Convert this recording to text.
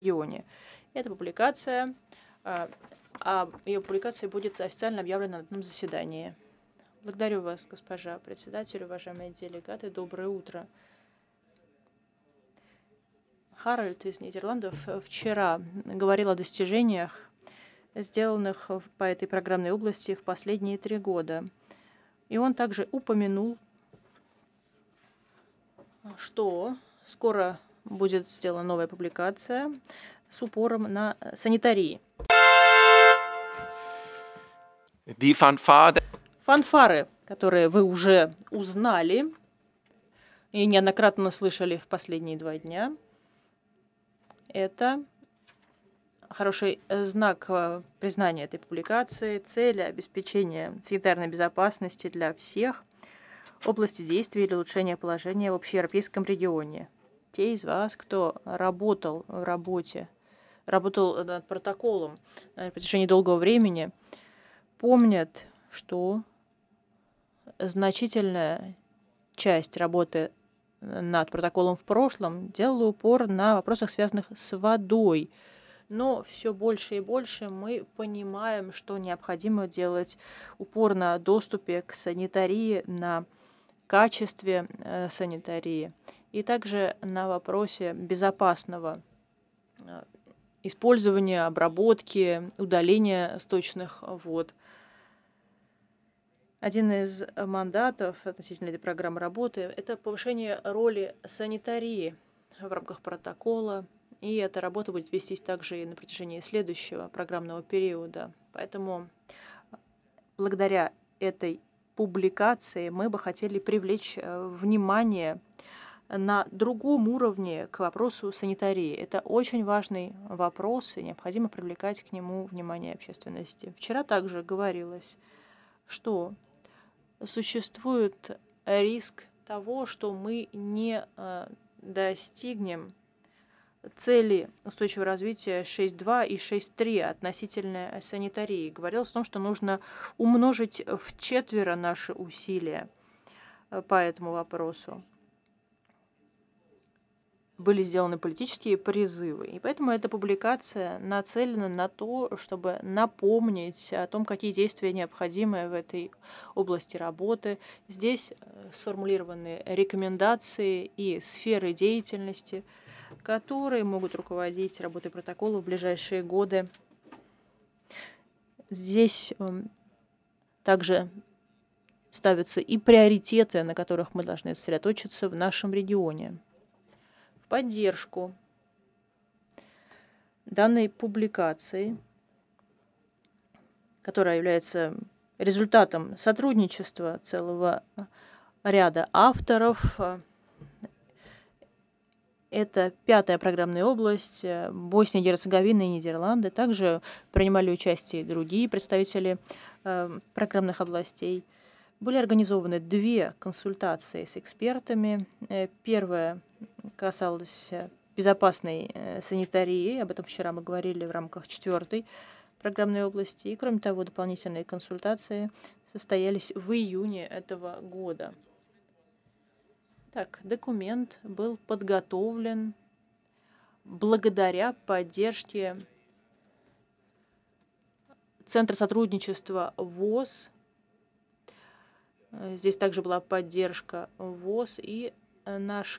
регионе. Эта публикация, ее публикация будет официально объявлена на одном заседании. Благодарю вас, госпожа председатель, уважаемые делегаты. Доброе утро. Харальд из Нидерландов вчера говорил о достижениях, сделанных по этой программной области в последние 3 года. И он также упомянул, что скоро будет сделана новая публикация с упором на санитарии. Фанфары, которые вы уже узнали и неоднократно слышали в последние 2 дня, это хороший знак признания этой публикации, цели обеспечения санитарной безопасности для всех, области действия или улучшения положения в общеевропейском регионе. Те из вас, кто работал над протоколом на протяжении долгого времени, помнят, что значительная часть работы над протоколом в прошлом делала упор на вопросах, связанных с водой. Но все больше и больше мы понимаем, что необходимо делать упор на доступе к санитарии, на качестве санитарии и также на вопросе безопасного использования, обработки, удаления сточных вод. Один из мандатов относительно этой программы работы – это повышение роли санитарии в рамках протокола, и эта работа будет вестись также и на протяжении следующего программного периода. Поэтому благодаря этой публикации мы бы хотели привлечь внимание на другом уровне к вопросу санитарии. Это очень важный вопрос, и необходимо привлекать к нему внимание общественности. Вчера также говорилось, что существует риск того, что мы не достигнем цели устойчивого развития 6.2 и 6.3 относительно санитарии. Говорилось о том, что нужно умножить вчетверо наши усилия по этому вопросу. Были сделаны политические призывы. И поэтому эта публикация нацелена на то, чтобы напомнить о том, какие действия необходимы в этой области работы. Здесь сформулированы рекомендации и сферы деятельности, которые могут руководить работой протокола в ближайшие годы. Здесь также ставятся и приоритеты, на которых мы должны сосредоточиться в нашем регионе. В поддержку данной публикации, которая является результатом сотрудничества целого ряда авторов, это 5-я программная область, Босния и Герцеговина и Нидерланды. Также принимали участие и другие представители программных областей. Были организованы 2 консультации с экспертами. Первая касалась безопасной санитарии, об этом вчера мы говорили в рамках 4-й программной области. И, кроме того, дополнительные консультации состоялись в июне этого года. Так, документ был подготовлен благодаря поддержке Центра сотрудничества ВОС. Здесь также была поддержка ВОС и наш